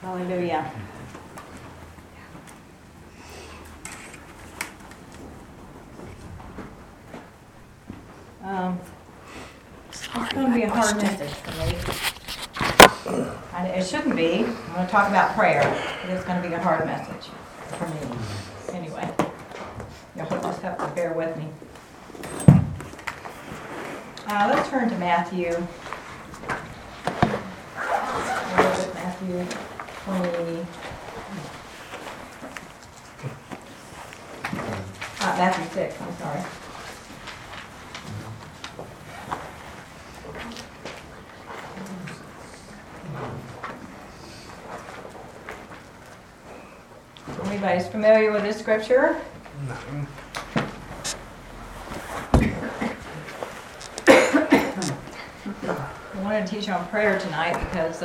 Hallelujah. It's going to be a hard message for me. It shouldn't be. I'm going to talk about prayer, but it's going to be a hard message for me. Anyway, you'll just have to bear with me. Let's turn to Matthew. Matthew 20. Matthew 6, I'm sorry. Anybody's familiar with this scripture? No. I wanted to teach on prayer tonight because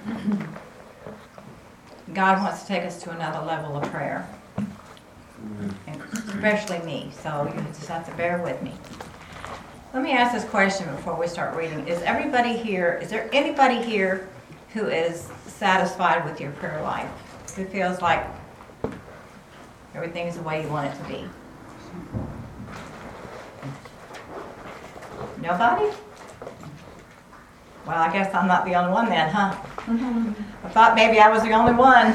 God wants to take us to another level of prayer. And especially me, so you just have to bear with me. Let me ask this question before we start reading. Is there anybody here who is satisfied with your prayer life? Who feels like everything's the way you want it to be? Nobody? Well, I guess I'm not the only one then, huh? I thought maybe I was the only one.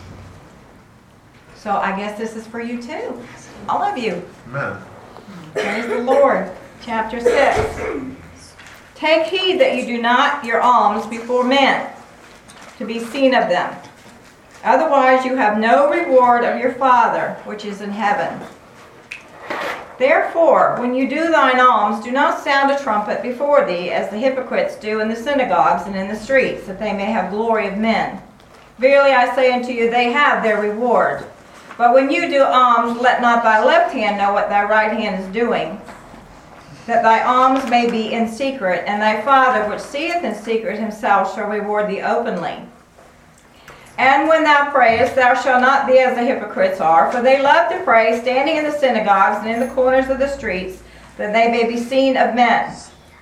So I guess this is for you too. All of you. Amen. Praise the Lord. Chapter 6. Take heed that you do not your alms before men, to be seen of them. Otherwise you have no reward of your Father, which is in heaven. Therefore, when you do thine alms, do not sound a trumpet before thee, as the hypocrites do in the synagogues and in the streets, that they may have glory of men. Verily I say unto you, they have their reward. But when you do alms, let not thy left hand know what thy right hand is doing, that thy alms may be in secret, and thy Father which seeth in secret himself shall reward thee openly. And when thou prayest, thou shalt not be as the hypocrites are, for they love to pray, standing in the synagogues and in the corners of the streets, that they may be seen of men.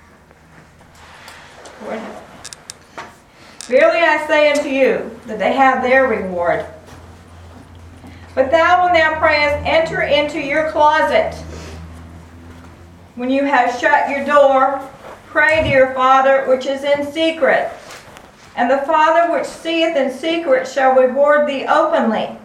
Verily I say unto you, that they have their reward. But thou, when thou prayest, enter into your closet. When you have shut your door, pray to your Father which is in secret. And the Father which seeth in secret shall reward thee openly.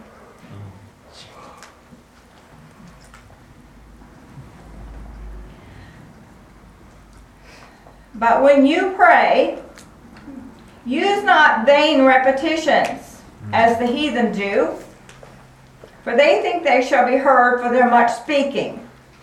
But when you pray, use not vain repetitions, as the heathen do, for they think they shall be heard for their much speaking.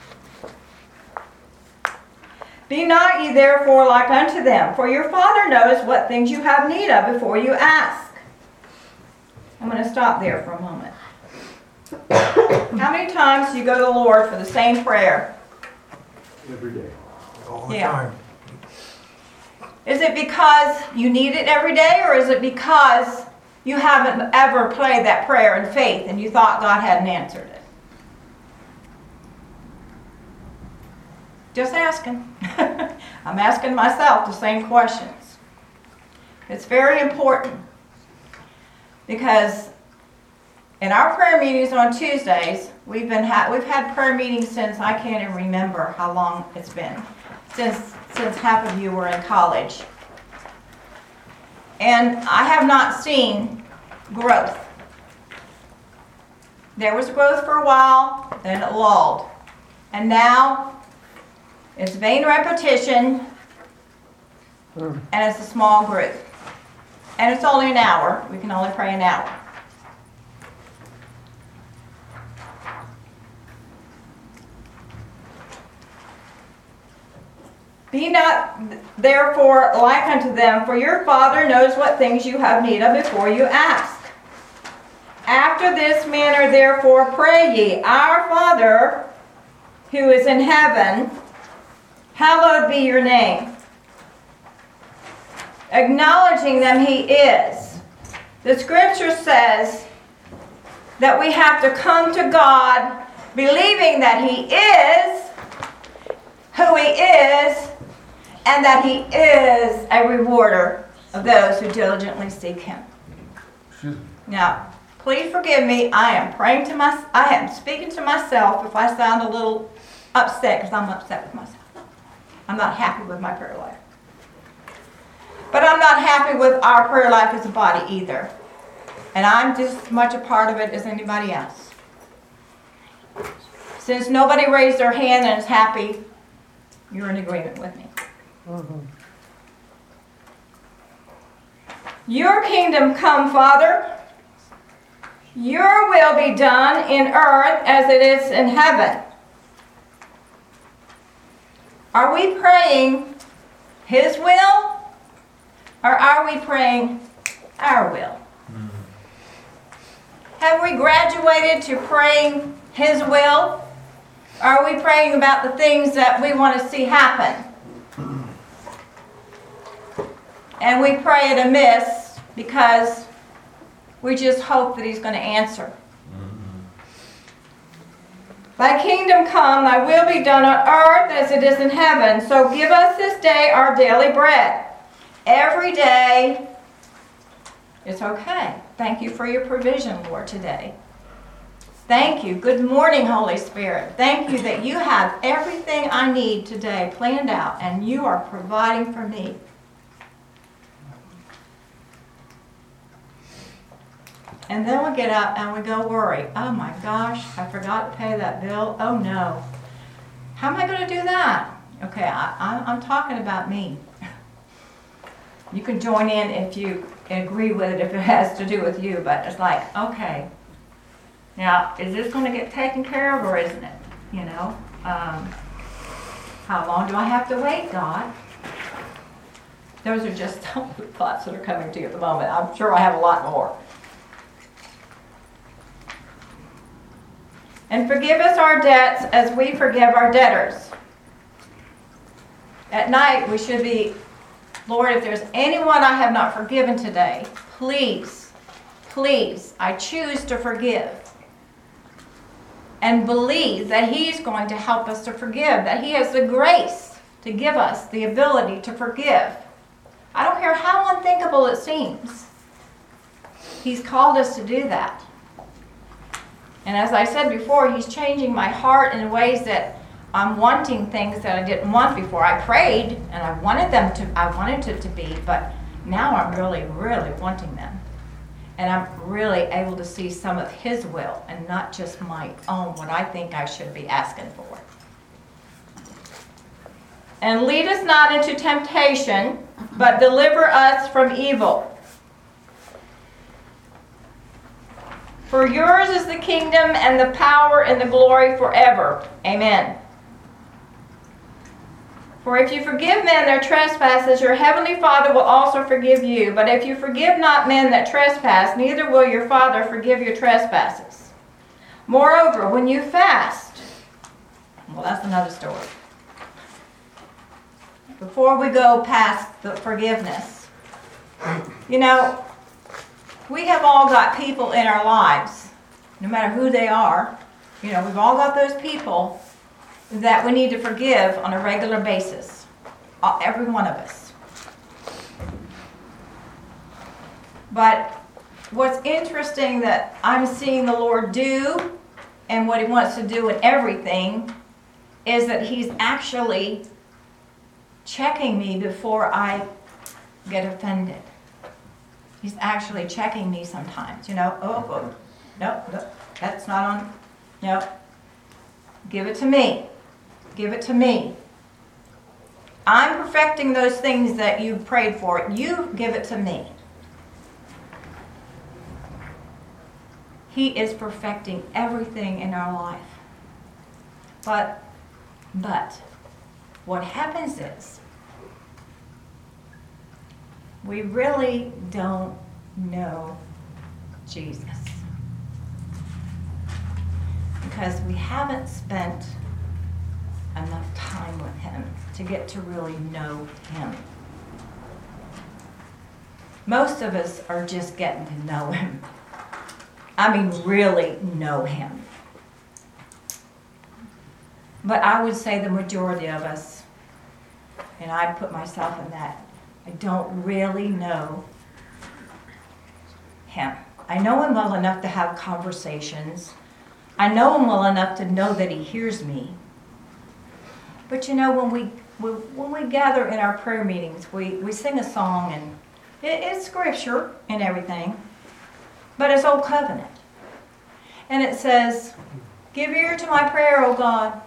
Be not ye therefore like unto them, for your Father knows what things you have need of before you ask. I'm going to stop there for a moment. How many times do you go to the Lord for the same prayer? Every day. All the time. Is it because you need it every day, or is it because you haven't ever prayed that prayer in faith and you thought God hadn't answered it? Just asking. I'm asking myself the same questions. It's very important because in our prayer meetings on Tuesdays, we've had prayer meetings since I can't even remember how long it's been. Since half of you were in college. And I have not seen growth. There was growth for a while, then it lulled. And now it's vain repetition, and it's a small group. And it's only an hour. We can only pray an hour. Be not therefore like unto them, for your Father knows what things you have need of before you ask. After this manner therefore pray ye, Our Father, who is in heaven, hallowed be your name. Acknowledging them He is. The scripture says that we have to come to God believing that He is who He is, and that He is a rewarder of those who diligently seek Him. Excuse me. Now, please forgive me. I am speaking to myself if I sound a little upset, because I'm upset with myself. I'm not happy with my prayer life. But I'm not happy with our prayer life as a body either. And I'm just as much a part of it as anybody else. Since nobody raised their hand and is happy, you're in agreement with me. Your kingdom come, Father. Your will be done in earth as it is in heaven. Are we praying His will, or are we praying our will? Have we graduated to praying His will? Are we praying about the things that we want to see happen? And we pray it amiss because we just hope that He's going to answer. Thy kingdom come, thy will be done on earth as it is in heaven. So give us this day our daily bread. Every day, it's okay. Thank you for your provision, Lord, today. Thank you. Good morning, Holy Spirit. Thank you that you have everything I need today planned out, and you are providing for me. And then we get up and we go worry. Oh my gosh, I forgot to pay that bill. Oh no. How am I going to do that? Okay, I'm talking about me. You can join in if you agree with it, if it has to do with you, but it's like, okay, now is this going to get taken care of or isn't it? You know, how long do I have to wait, God? Those are just some of the thoughts that are coming to you at the moment. I'm sure I have a lot more. And forgive us our debts as we forgive our debtors. At night, we should be, Lord, if there's anyone I have not forgiven today, please, please, I choose to forgive. And believe that He's going to help us to forgive, that He has the grace to give us the ability to forgive. I don't care how unthinkable it seems. He's called us to do that. And as I said before, He's changing my heart in ways that I'm wanting things that I didn't want before. I prayed and I wanted it to be, but now I'm really, really wanting them. And I'm really able to see some of His will and not just my own, what I think I should be asking for. And lead us not into temptation, but deliver us from evil. For yours is the kingdom and the power and the glory forever. Amen. For if you forgive men their trespasses, your heavenly Father will also forgive you. But if you forgive not men that trespass, neither will your Father forgive your trespasses. Moreover, when you fast, well, that's another story. Before we go past the forgiveness, you know, we have all got people in our lives, no matter who they are. You know, we've all got those people that we need to forgive on a regular basis. Every one of us. But what's interesting that I'm seeing the Lord do, and what He wants to do in everything, is that He's actually checking me before I get offended. He's actually checking me sometimes, you know. Oh, no, that's not on. No, give it to me. Give it to me. I'm perfecting those things that you prayed for. You give it to me. He is perfecting everything in our life. But what happens is, we really don't know Jesus. Because we haven't spent enough time with Him to get to really know Him. Most of us are just getting to know Him. I mean, really know Him. But I would say the majority of us, and I'd put myself in that, I don't really know Him. I know him well enough to have conversations. I know him well enough to know that he hears me. But you know, when we gather in our prayer meetings, we sing a song, and it's scripture and everything, but it's Old Covenant. And it says, "Give ear to my prayer, O God."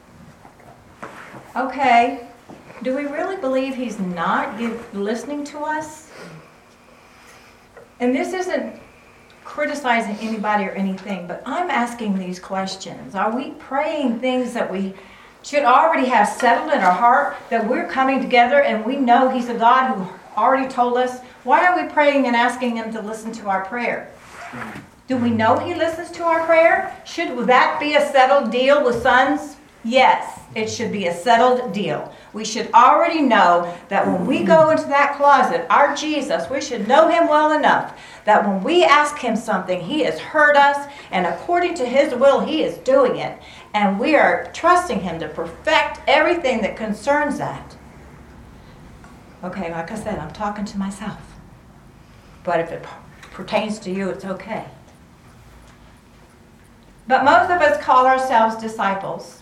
Okay, do we really believe he's not listening to us? And this isn't criticizing anybody or anything, but I'm asking these questions. Are we praying things that we should already have settled in our heart, that we're coming together and we know he's a God who already told us? Why are we praying and asking him to listen to our prayer? Do we know he listens to our prayer? Should that be a settled deal with sons? Yes, it should be a settled deal. We should already know that when we go into that closet, our Jesus, we should know him well enough that when we ask him something, he has heard us, and according to his will, he is doing it. And we are trusting him to perfect everything that concerns that. Okay, like I said, I'm talking to myself. But if it pertains to you, it's okay. But most of us call ourselves disciples.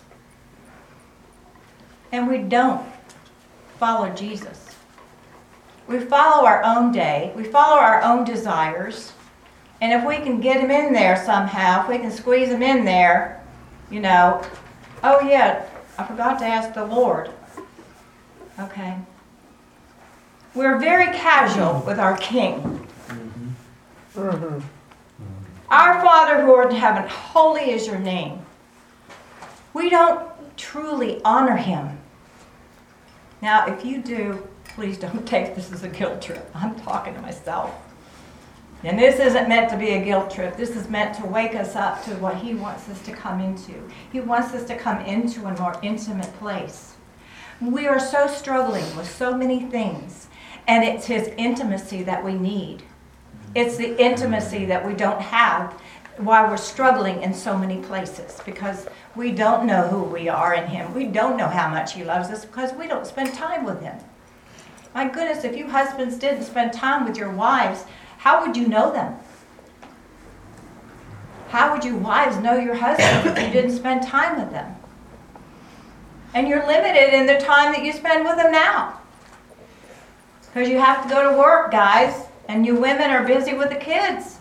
And we don't follow Jesus. We follow our own day. We follow our own desires. And if we can get him in there somehow, if we can squeeze him in there, you know, oh yeah, I forgot to ask the Lord. Okay. We're very casual with our King. Our Father who art in heaven, holy is your name. We don't truly honor him. Now, if you do, please don't take this as a guilt trip. I'm talking to myself. And this isn't meant to be a guilt trip. This is meant to wake us up to what he wants us to come into. He wants us to come into a more intimate place. We are so struggling with so many things, and it's his intimacy that we need. It's the intimacy that we don't have while we're struggling in so many places, because we don't know who we are in him. We don't know how much he loves us because we don't spend time with him. My goodness, if you husbands didn't spend time with your wives, how would you know them? How would you wives know your husbands if you didn't spend time with them? And you're limited in the time that you spend with them now, because you have to go to work, guys, and you women are busy with the kids.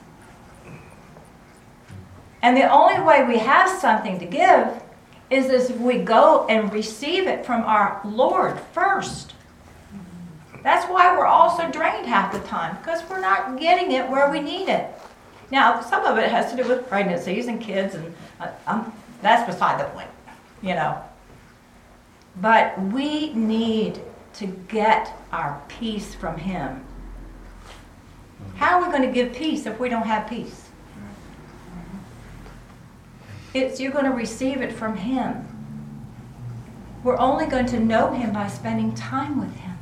And the only way we have something to give is if we go and receive it from our Lord first. That's why we're all so drained half the time, because we're not getting it where we need it. Now, some of it has to do with pregnancies and kids, and that's beside the point, you know. But we need to get our peace from him. How are we going to give peace if we don't have peace? You're going to receive it from him. We're only going to know him by spending time with him.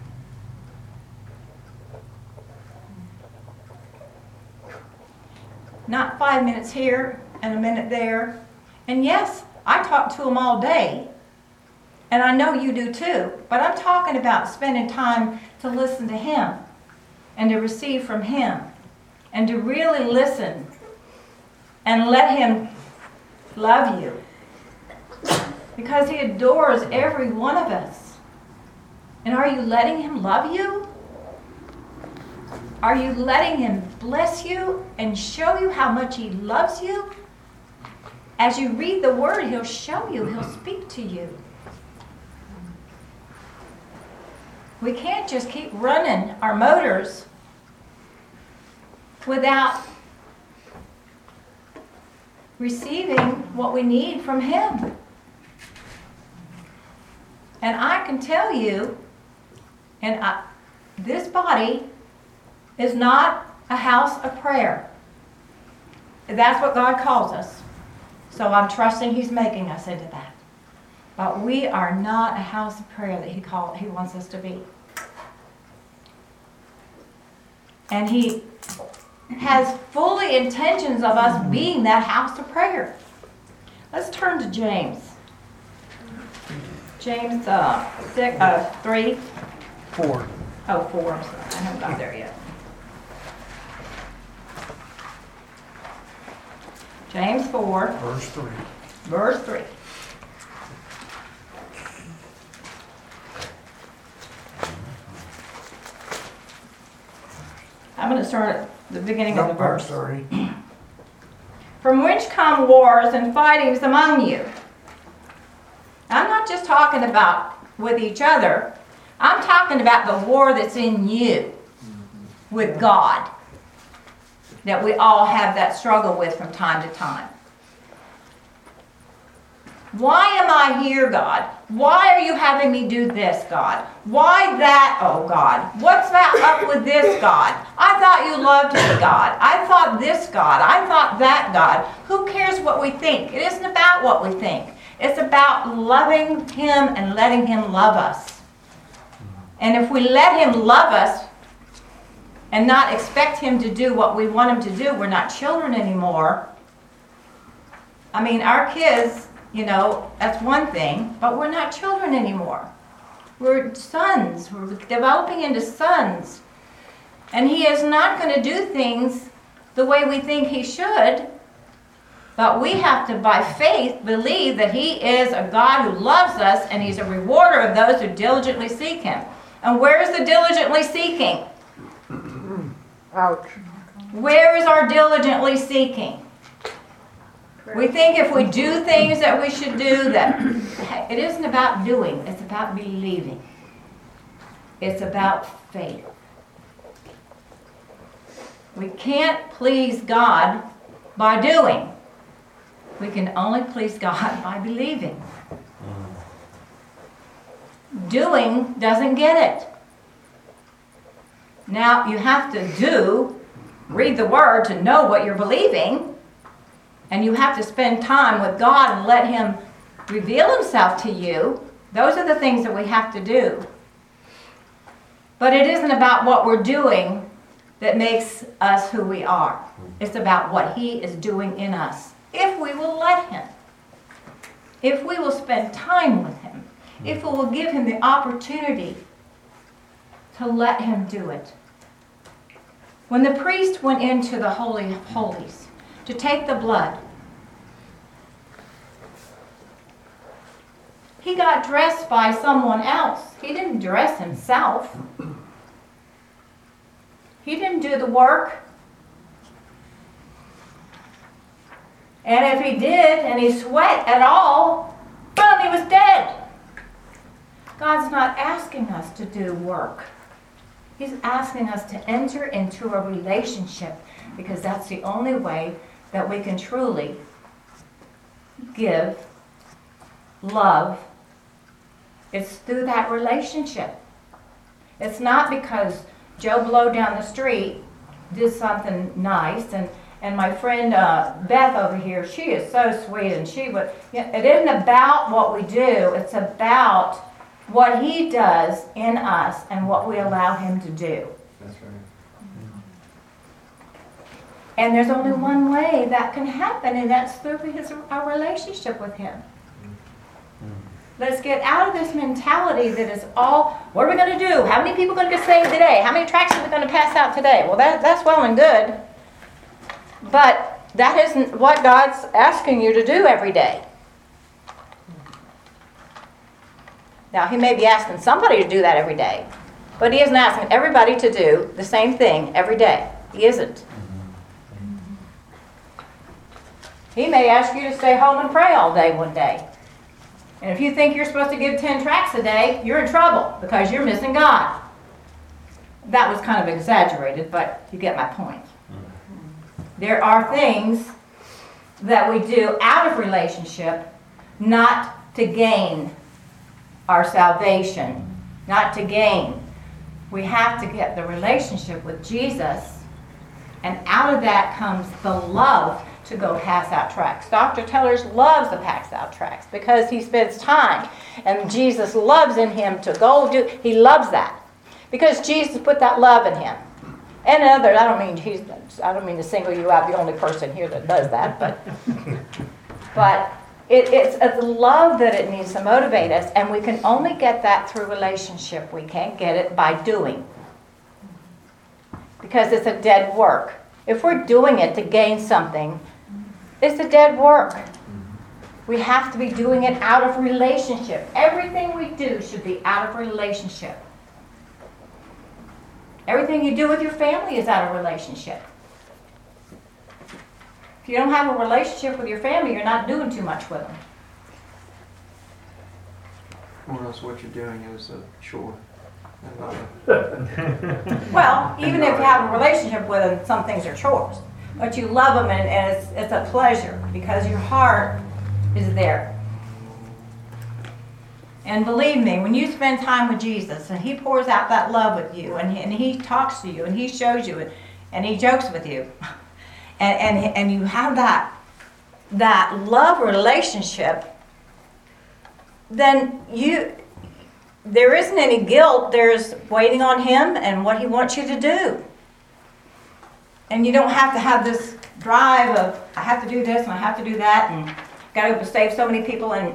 Not 5 minutes here and a minute there. And yes, I talk to him all day. And I know you do too. But I'm talking about spending time to listen to him and to receive from him and to really listen and let him love you, because he adores every one of us. And are you letting him love you? Are you letting him bless you and show you how much he loves you? As you read the word, he'll show you, he'll speak to you. We can't just keep running our motors without receiving what we need from him. And I can tell you, this body is not a house of prayer. That's what God calls us. So I'm trusting he's making us into that. But we are not a house of prayer that he wants us to be. And he has fully intentions of us being that house of prayer. Let's turn to James. James 3. 4. Oh, 4. I'm sorry. I haven't got there yet. James 4, Verse 3. verse 3. I'm going to start at the beginning of the No, I'm verse. sorry. From which come wars and fightings among you. I'm not just talking about with each other. I'm talking about the war that's in you with God, that we all have that struggle with from time to time. Why am I here, God? Why are you having me do this, God? Why that, oh God? What's that up with this, God? I thought you loved me, God. I thought this, God. I thought that, God. Who cares what we think? It isn't about what we think. It's about loving Him and letting Him love us. And if we let Him love us and not expect Him to do what we want Him to do, we're not children anymore. I mean, our kids, you know, that's one thing, but we're not children anymore. We're sons. We're developing into sons. And He is not going to do things the way we think He should, but we have to, by faith, believe that He is a God who loves us and He's a rewarder of those who diligently seek Him. And where is the diligently seeking? Ouch. Where is our diligently seeking? We think if we do things that we should do, that it isn't about doing, it's about believing. It's about faith. We can't please God by doing. We can only please God by believing. Doing doesn't get it. Now, you have to read the Word to know what you're believing. And you have to spend time with God and let Him reveal Himself to you. Those are the things that we have to do. But it isn't about what we're doing that makes us who we are. It's about what He is doing in us. If we will let Him. If we will spend time with Him. If we will give Him the opportunity to let Him do it. When the priest went into the Holy of Holies to take the blood, he got dressed by someone else. He didn't dress himself. He didn't do the work. And if he did, and he sweat at all, boom, he was dead. God's not asking us to do work. He's asking us to enter into a relationship, because that's the only way that we can truly give love. It's through that relationship. It's not because Joe Blow down the street did something nice, and my friend Beth over here, she is so sweet, and it isn't about what we do, it's about what He does in us and what we allow Him to do. That's right. And there's only one way that can happen, and that's through our relationship with Him. Let's get out of this mentality that is all, what are we going to do? How many people are going to get saved today? How many tracts are we going to pass out today? Well, that's well and good. But that isn't what God's asking you to do every day. Now, He may be asking somebody to do that every day, but He isn't asking everybody to do the same thing every day. He isn't. He may ask you to stay home and pray all day one day. And if you think you're supposed to give 10 tracts a day, you're in trouble because you're missing God. That was kind of exaggerated, but you get my point. There are things that we do out of relationship, not to gain our salvation, not to gain. We have to get the relationship with Jesus, and out of that comes the love to go pass out tracts. Dr. Tellers loves to pass out tracts because he spends time, and Jesus loves in him to go do. He loves that because Jesus put that love in him. And others, I don't mean to single you out, the only person here that does that, but it's a love that it needs to motivate us, and we can only get that through relationship. We can't get it by doing, because it's a dead work. If we're doing it to gain something, It's a dead work. We have to be doing it out of relationship. Everything we do should be out of relationship. Everything you do with your family is out of relationship. If you don't have a relationship with your family, you're not doing too much with them. Or else what you're doing is a chore. And not Well, even if you have a relationship with them, some things are chores. But you love them and it's a pleasure because your heart is there. And believe me, when you spend time with Jesus and He pours out that love with you and He talks to you and He shows you it and He jokes with you and you have that love relationship, then there isn't any guilt. There's waiting on Him and what He wants you to do. And you don't have to have this drive of, I have to do this and I have to do that and got to save so many people and,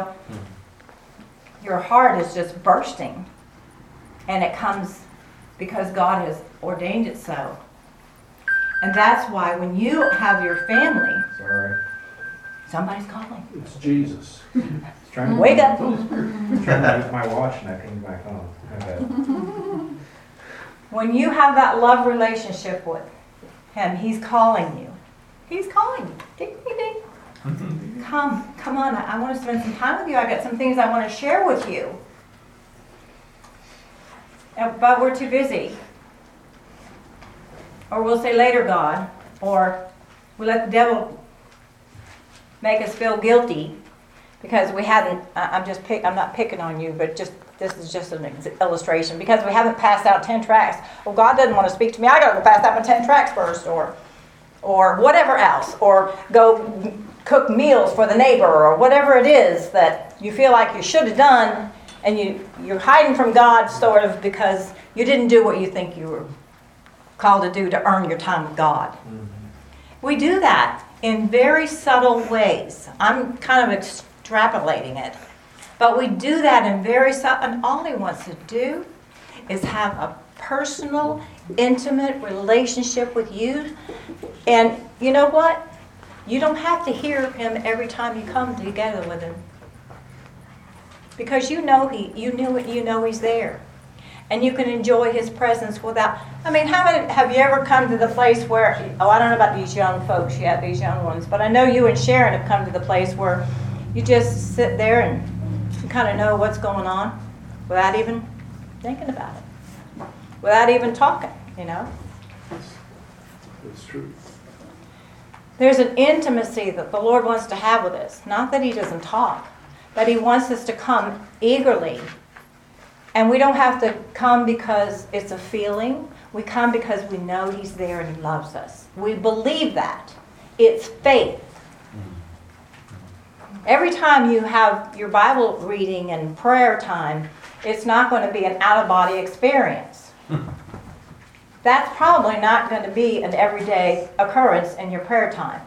your heart is just bursting. And it comes because God has ordained it so. And that's why when you have your family, Sorry. somebody's calling. It's Jesus. Trying to Wake up. trying to use my watch and I couldn't back on. Okay. When you have that love relationship with Him, He's calling you. He's calling you. Ding, ding, ding. Come on, I want to spend some time with you. I got some things I want to share with you. But we're too busy. Or we'll say later, God. Or we let the devil make us feel guilty because we hadn't, I'm not picking on you, but this is just an illustration. Because we haven't passed out 10 tracts. Well, God doesn't want to speak to me. I got to go pass out my 10 tracts first. Or whatever else. Or go cook meals for the neighbor or whatever it is that you feel like you should have done and you're hiding from God sort of because you didn't do what you think you were called to do to earn your time with God. Mm-hmm. We do that in very subtle ways. I'm kind of extrapolating it. But we do that in very subtle, and all He wants to do is have a personal, intimate relationship with you. And you know what? You don't have to hear Him every time you come together with Him. Because you know He's there. And you can enjoy His presence without, how many have you ever come to the place where, I don't know about these young folks yet, these young ones, but I know you and Sharon have come to the place where you just sit there and you kind of know what's going on without even thinking about it. Without even talking, It's true. There's an intimacy that the Lord wants to have with us. Not that He doesn't talk, but He wants us to come eagerly. And we don't have to come because it's a feeling. We come because we know He's there and He loves us. We believe that. It's faith. Every time you have your Bible reading and prayer time, it's not going to be an out-of-body experience. That's probably not going to be an everyday occurrence in your prayer time.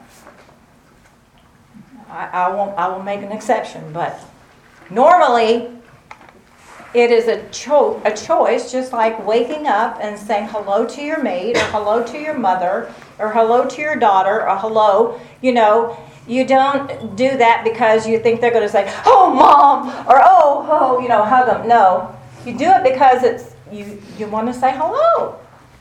I will make an exception, but normally it is a choice, just like waking up and saying hello to your maid, or hello to your mother, or hello to your daughter, or hello, You don't do that because you think they're going to say, "Oh, Mom," or "Oh, hug them." No, you do it because it's you want to say hello.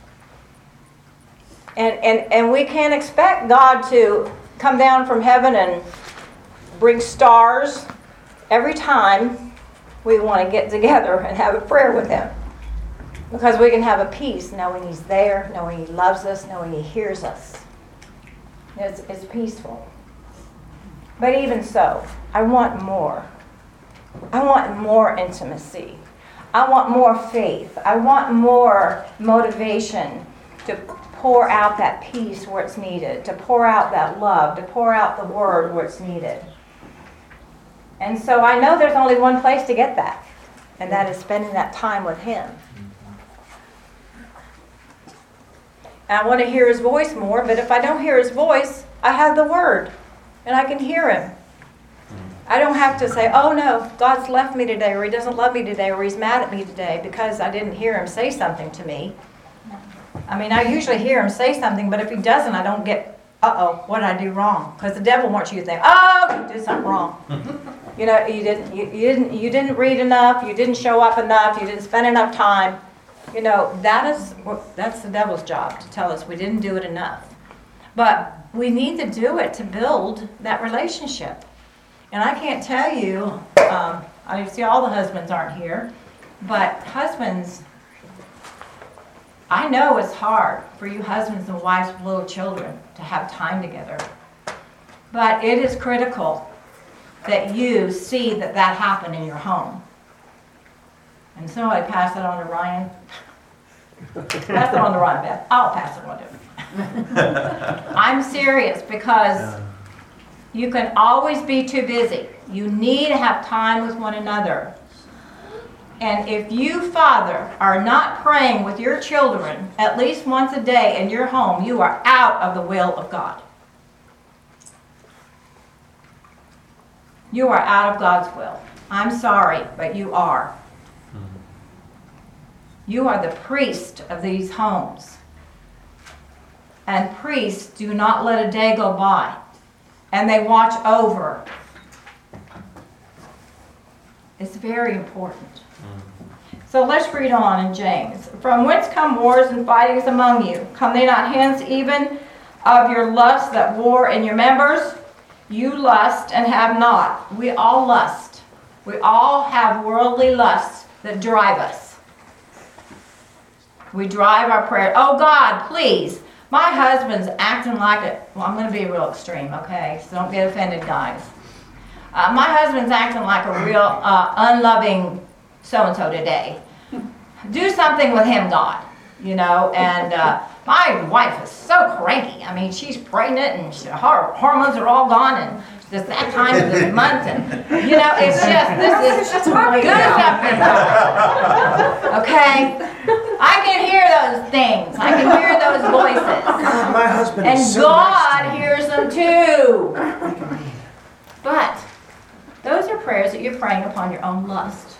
And we can't expect God to come down from heaven and bring stars every time we want to get together and have a prayer with Him. Because we can have a peace knowing He's there, knowing He loves us, knowing He hears us. It's peaceful. But even so, I want more. I want more intimacy. I want more faith. I want more motivation to pour out that peace where it's needed, to pour out that love, to pour out the Word where it's needed. And so I know there's only one place to get that, and that is spending that time with Him. And I want to hear His voice more, but if I don't hear His voice, I have the Word, and I can hear Him. I don't have to say, "Oh no, God's left me today," or He doesn't love me today, or He's mad at me today because I didn't hear Him say something to me. I usually hear Him say something, but if He doesn't, I don't get uh-oh, what did I do wrong? Because the devil wants you to think, oh, you did something wrong. You know, you didn't read enough, you didn't show up enough, you didn't spend enough time. You know, that's the devil's job, to tell us we didn't do it enough. But we need to do it to build that relationship. And I can't tell you, I see all the husbands aren't here, but husbands, I know it's hard for you husbands and wives with little children to have time together. But it is critical that you see that happen in your home. And so I pass it on to Ryan. Pass it on to Ryan, Beth. I'll pass it on to him. I'm serious because you can always be too busy. You need to have time with one another. And if you, father, are not praying with your children at least once a day in your home, you are out of the will of God. You are out of God's will. I'm sorry, but you are. You are the priest of these homes. And priests do not let a day go by. And they watch over. It's very important. So let's read on in James. From whence come wars and fightings among you? Come they not hence even of your lusts that war in your members? You lust and have not. We all lust. We all have worldly lusts that drive us. We drive our prayer. Oh God, please. My husband's acting like it. Well, I'm going to be real extreme, okay? So don't get offended, guys. My husband's acting like a real unloving so-and-so today. Do something with him, God. You know, and my wife is so cranky. I mean, she's pregnant and her hormones are all gone and it's that time of the month. And, you know, it's just, this is good stuff. Okay? I can hear those things. I can hear those voices. My husband And is so God nice to me. hears them too. But those are prayers that you're praying upon your own lust.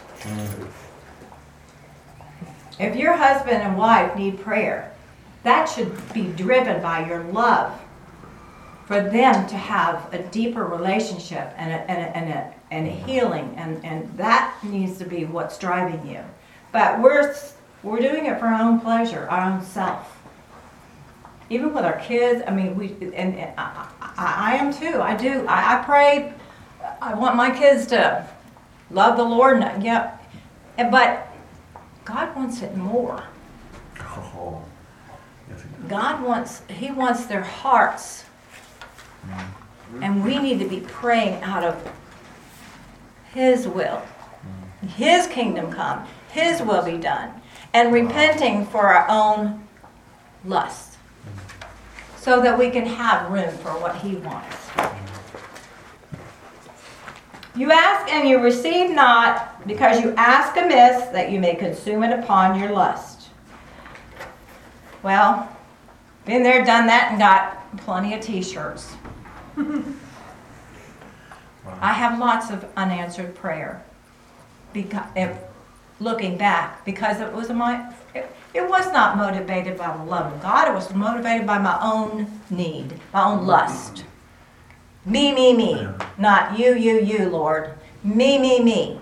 If your husband and wife need prayer, that should be driven by your love for them to have a deeper relationship and a healing, and that needs to be what's driving you. But we're doing it for our own pleasure, our own self. Even with our kids, I mean, I am too. I do. I pray. I want my kids to love the Lord, but God wants it more. Oh, yes, He wants their hearts. And we need to be praying out of His will. His kingdom come. His will be done. And repenting for our own lust. So that we can have room for what He wants. You ask and you receive not, because you ask amiss, that you may consume it upon your lust. Well, been there, done that, and got plenty of t-shirts. I have lots of unanswered prayer. Looking back, because it was not motivated by the love of God. It was motivated by my own need, my own lust. Me. Not you, Lord. Me.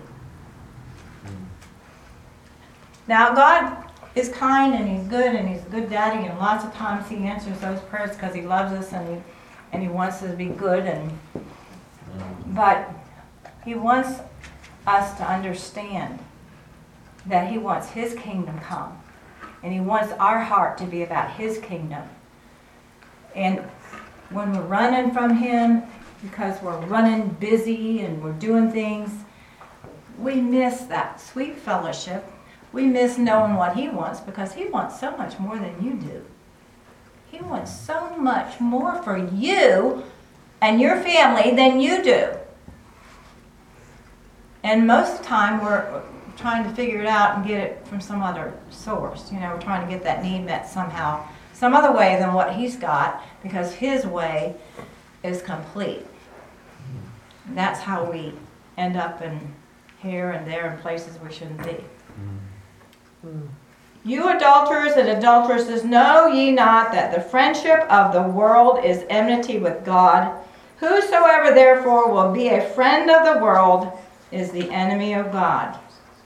Now, God is kind and He's good and He's a good daddy, and lots of times He answers those prayers because He loves us and He wants us to be good. But He wants us to understand that He wants His kingdom come. And He wants our heart to be about His kingdom. And when we're running from Him, because we're running busy and we're doing things, we miss that sweet fellowship. We miss knowing what He wants, because He wants so much more than you do. He wants so much more for you and your family than you do. And most of the time we're trying to figure it out and get it from some other source. You know, we're trying to get that need met somehow, some other way than what He's got, because His way is complete. And that's how we end up in here and there in places we shouldn't be. You adulterers and adulteresses, know ye not that the friendship of the world is enmity with God? Whosoever therefore will be a friend of the world is the enemy of God.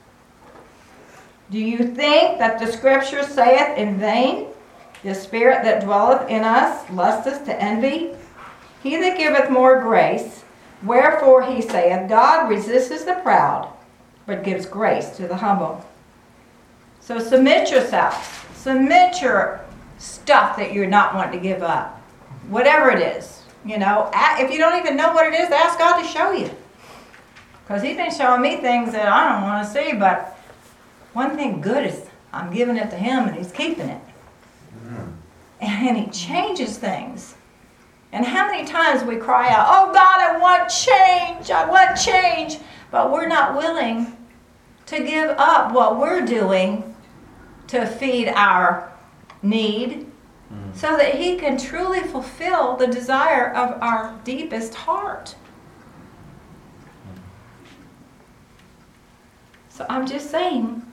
Do you think that the Scripture saith in vain, the Spirit that dwelleth in us lusteth to envy? He that giveth more grace, wherefore he saith, God resisteth the proud, but gives grace to the humble. So submit yourself. Submit your stuff that you're not wanting to give up. Whatever it is. You know, if you don't even know what it is, ask God to show you. Because He's been showing me things that I don't want to see, but one thing good is I'm giving it to Him and He's keeping it. And He changes things. And how many times we cry out, oh God, I want change, but we're not willing to give up what we're doing to feed our need so that He can truly fulfill the desire of our deepest heart. So I'm just saying,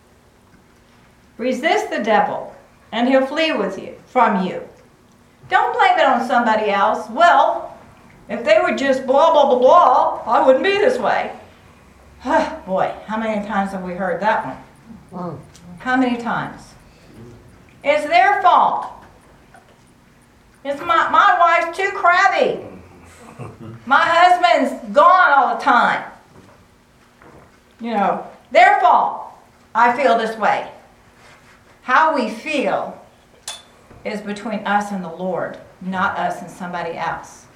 resist the devil and he'll flee from you. Don't blame it on somebody else. Well, if they were just blah, blah, blah, blah, I wouldn't be this way. Boy, how many times have we heard that one? How many times? It's their fault. It's my wife's too crabby. My husband's gone all the time. You know, their fault. I feel this way. How we feel is between us and the Lord, not us and somebody else.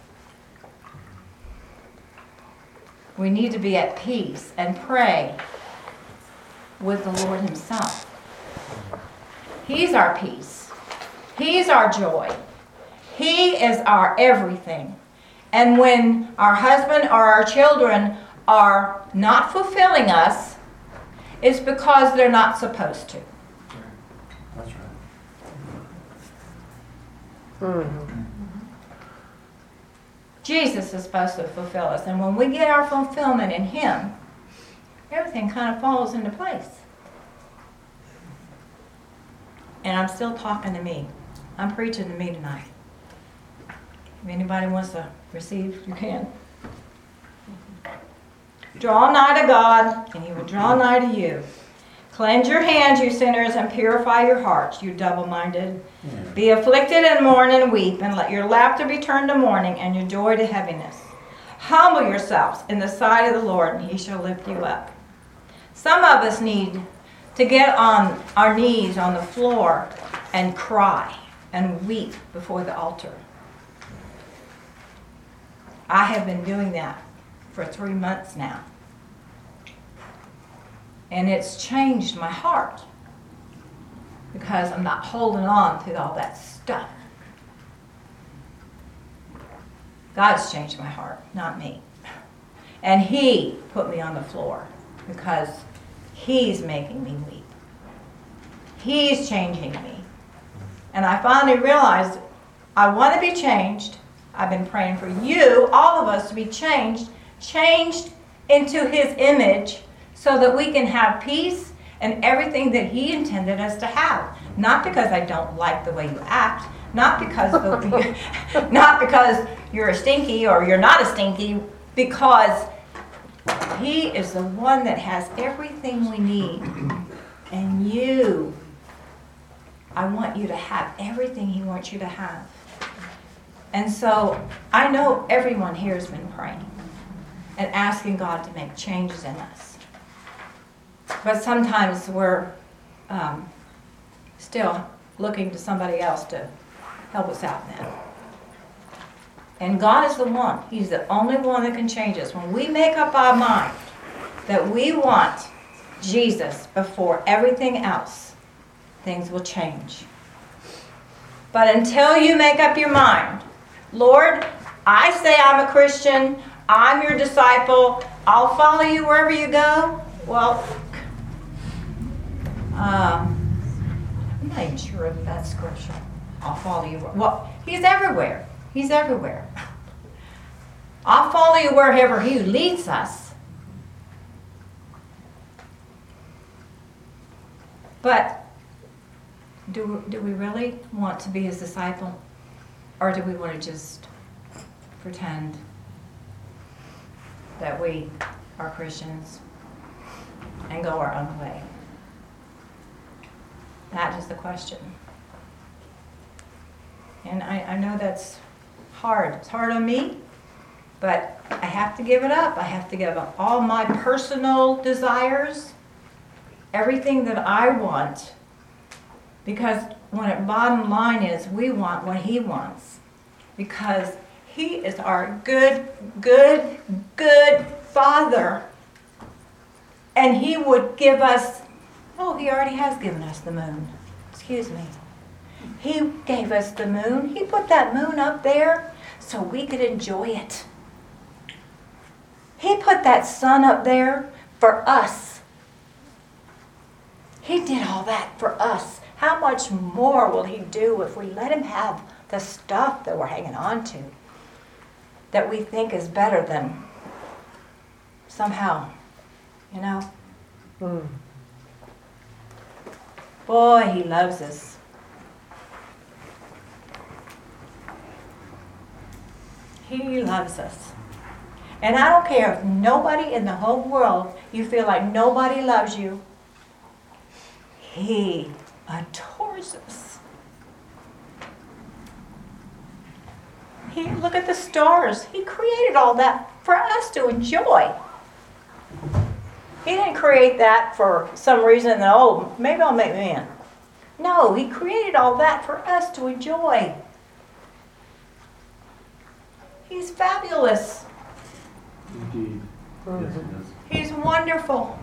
We need to be at peace and pray with the Lord Himself. He's our peace. He's our joy. He is our everything. And when our husband or our children are not fulfilling us, it's because they're not supposed to. That's right. Jesus is supposed to fulfill us. And when we get our fulfillment in Him, everything kind of falls into place. And I'm still talking to me. I'm preaching to me tonight. If anybody wants to receive, you can. Draw nigh to God, and He will draw nigh to you. Cleanse your hands, you sinners, and purify your hearts, you double-minded. Be afflicted and mourn and weep, and let your laughter be turned to mourning and your joy to heaviness. Humble yourselves in the sight of the Lord, and He shall lift you up. Some of us need to get on our knees on the floor and cry and weep before the altar. I have been doing that for 3 months now. And it's changed my heart because I'm not holding on to all that stuff. God's changed my heart, not me. And He put me on the floor because He's making me weep. He's changing me. And I finally realized I want to be changed. I've been praying for you, all of us, to be changed into His image so that we can have peace and everything that He intended us to have. Not because I don't like the way you act, not because you're a stinky or you're not a stinky, because He is the one that has everything we need. And you, I want you to have everything He wants you to have. And so I know everyone here has been praying and asking God to make changes in us. But sometimes we're still looking to somebody else to help us out now. And God is the one. He's the only one that can change us. When we make up our mind that we want Jesus before everything else, things will change. But until you make up your mind, Lord, I say I'm a Christian, I'm your disciple, I'll follow you wherever you go. Well, I'm not even sure if that's scripture. I'll follow you. Well, He's everywhere. He's everywhere. I'll follow you wherever He leads us. But do we really want to be his disciple? Or do we want to just pretend that we are Christians and go our own way? That is the question. And I know that's hard. It's hard on me, but I have to give it up. I have to give up all my personal desires, everything that I want, because when it bottom line is we want what he wants, because he is our good Father. And he would give us, he already has given us the moon. Excuse me. He gave us the moon. He put that moon up there so we could enjoy it. He put that sun up there for us. He did all that for us. How much more will he do if we let him have the stuff that we're hanging on to, that we think is better than somehow, you know? Boy, he loves us. He loves us. And I don't care if nobody in the whole world, you feel like nobody loves you. He adores us. Look at the stars. He created all that for us to enjoy. He didn't create that for some reason that, maybe I'll make man. No, he created all that for us to enjoy. He's fabulous. Indeed. Yes, it is. He's wonderful.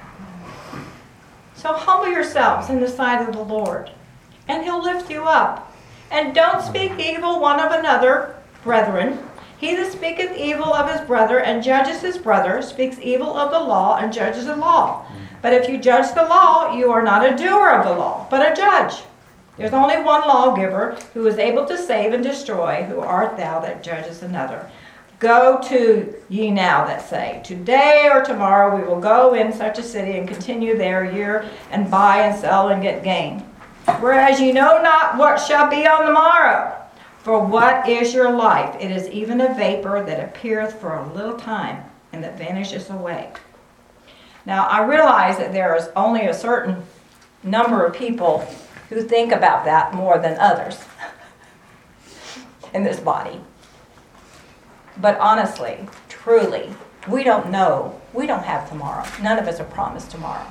So humble yourselves in the sight of the Lord, and he'll lift you up. And don't speak evil one of another, brethren. He that speaketh evil of his brother and judges his brother speaks evil of the law and judges the law. But if you judge the law, you are not a doer of the law, but a judge. There's only one lawgiver who is able to save and destroy. Who art thou that judgest another? Go to ye now that say, today or tomorrow we will go in such a city and continue there a year and buy and sell and get gain. Whereas ye know not what shall be on the morrow. For what is your life? It is even a vapor that appeareth for a little time and that vanisheth away. Now I realize that there is only a certain number of people who think about that more than others in this body. But honestly, truly, we don't know. We don't have tomorrow. None of us are promised tomorrow.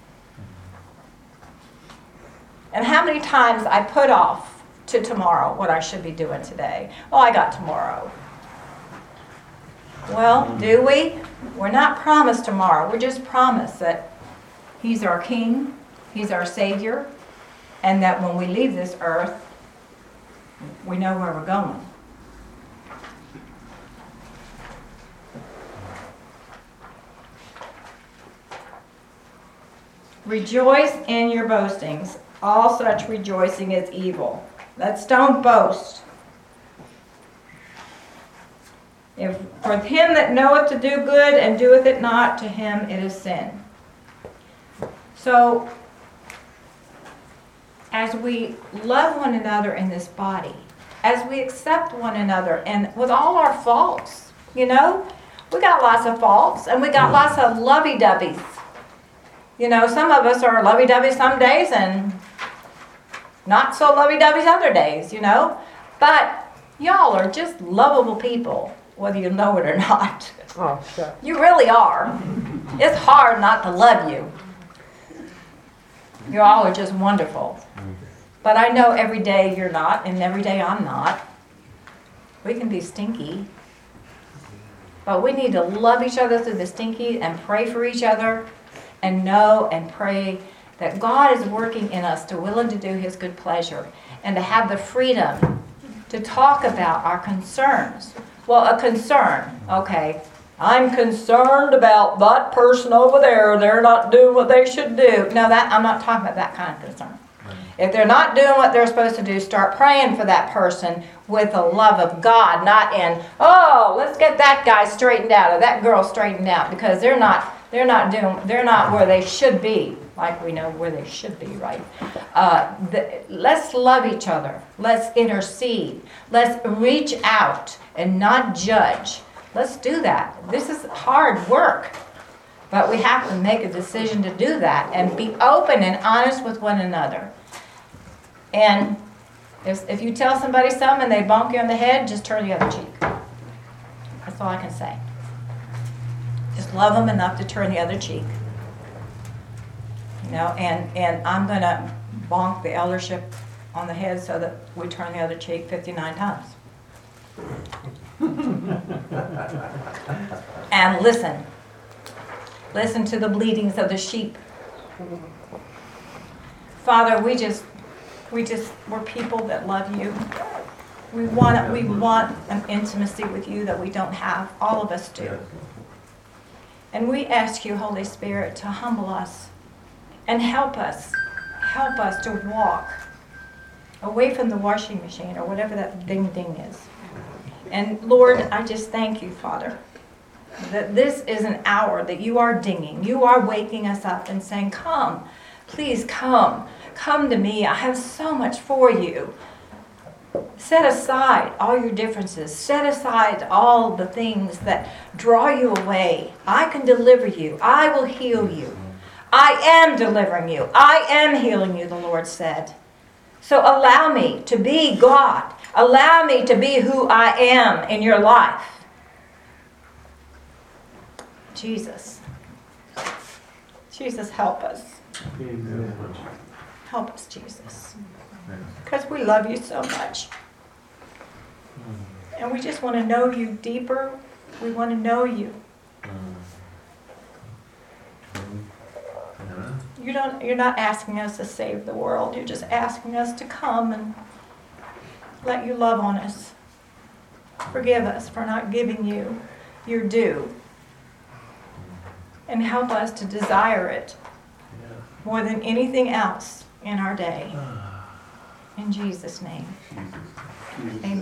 And how many times I put off to tomorrow what I should be doing today. I got tomorrow. Well, do we? We're not promised tomorrow. We're just promised that he's our King, he's our Savior, and that when we leave this earth, we know where we're going. Rejoice in your boastings. All such rejoicing is evil. Don't boast. For him that knoweth to do good and doeth it not, to him it is sin. So, as we love one another in this body, as we accept one another, and with all our faults, we got lots of faults, and we got lots of lovey-dovey. Some of us are lovey-dovey some days, and not so lovey-dovey other days, But y'all are just lovable people, whether you know it or not. Oh, sure. You really are. It's hard not to love you. You all are just wonderful. But I know every day you're not, and every day I'm not. We can be stinky. But we need to love each other through the stinky and pray for each other and know and pray that God is working in us to will and to do his good pleasure and to have the freedom to talk about our concerns. Well, a concern, okay, I'm concerned about that person over there. They're not doing what they should do. No, I'm not talking about that kind of concern. If they're not doing what they're supposed to do, start praying for that person with the love of God, not in, let's get that guy straightened out or that girl straightened out, because they're not where they should be. like we know where they should be, right? Let's love each other. Let's intercede. Let's reach out and not judge. Let's do that. This is hard work, but we have to make a decision to do that and be open and honest with one another. And if you tell somebody something and they bonk you on the head, just turn the other cheek. That's all I can say. Just love them enough to turn the other cheek. You know, and I'm going to bonk the eldership on the head so that we turn the other cheek 59 times. And listen. Listen to the bleatings of the sheep. Father, we're people that love you. We want an intimacy with you that we don't have. All of us do. And we ask you, Holy Spirit, to humble us and help us to walk away from the washing machine or whatever that ding is. And Lord, I just thank you, Father, that this is an hour that you are dinging. You are waking us up and saying, come, please come. Come to me. I have so much for you. Set aside all your differences. Set aside all the things that draw you away. I can deliver you. I will heal you. I am delivering you. I am healing you, the Lord said. So allow me to be God. Allow me to be who I am in your life. Jesus. Jesus, help us. Amen. Help us, Jesus. Because we love you so much. And we just want to know you deeper. We want to know you. You're not asking us to save the world. You're just asking us to come and let you love on us. Forgive us for not giving you your due. And help us to desire it more than anything else in our day. In Jesus' name. Jesus.